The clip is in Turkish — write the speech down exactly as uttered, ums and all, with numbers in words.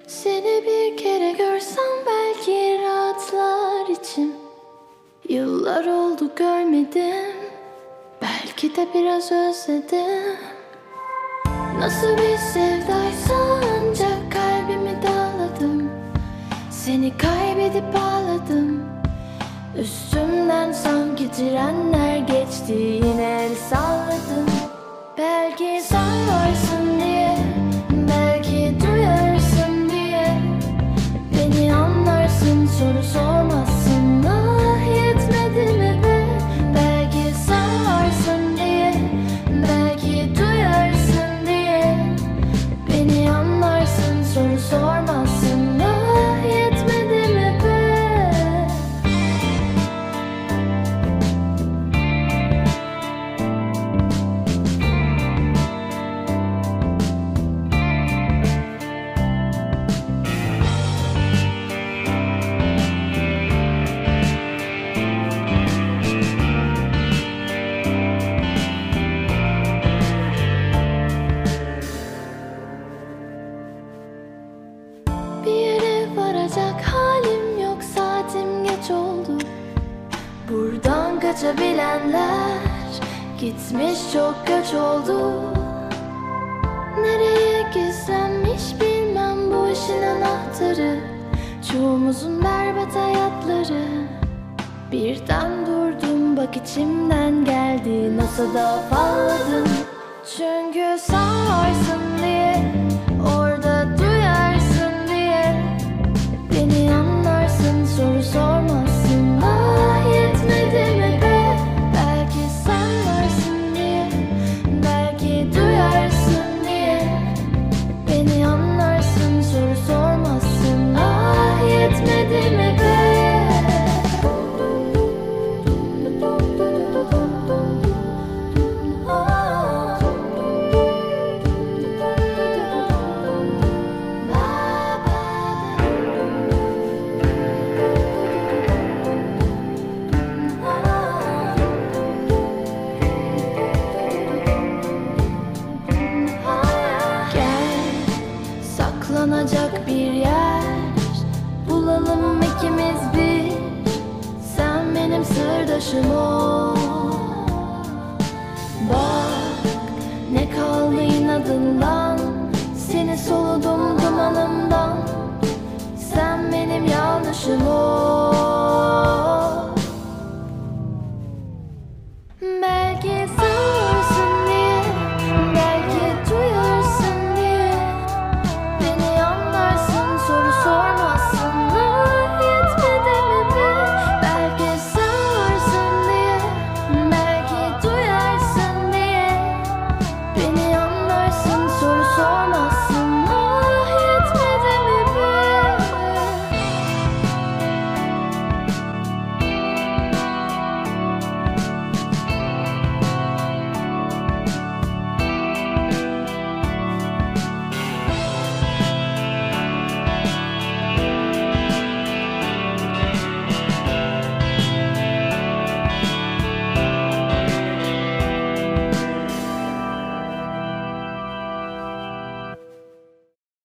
Seni bir kere görsem belki rahatlar içim. Yıllar oldu görmedim, belki de biraz özledim. Nasıl bir sevdaysa ancak kalbimi dağladım. Seni kaybedip ağladım. Üstümden sanki trenler geçti, yine el salladım. Belki sen varsın diye, belki duyarsın diye, beni anlarsın, soru sormazsın. Ah, yetmedi mi be? Belki sen varsın diye, belki duyarsın diye, beni anlarsın, soru sormazsın. Ah, yetmedi mi be? Bir yere varacak halim yok, saatim geç oldu. Buradan kaçabilenler gitmiş, çok göç oldu. Nereye gizlenmiş bilmem bu işin anahtarı. Çoğumuzun berbat hayatları. Birden durdum, bak içimden geldi, nasıl da afalladım. Çünkü sen varsın diye, orada duyarsın diye, beni anlarsın, soru sormazsın. Ah, yetmedi mi be? Belki sen varsın diye, belki duyarsın diye, beni anlarsın, soru sormazsın. Ah, yetmedi mi be? Saklanacak bir yer bulalım ikimiz bir. Sen benim sırdaşım ol. Bak ne kaldı inadından, seni soludum dumanım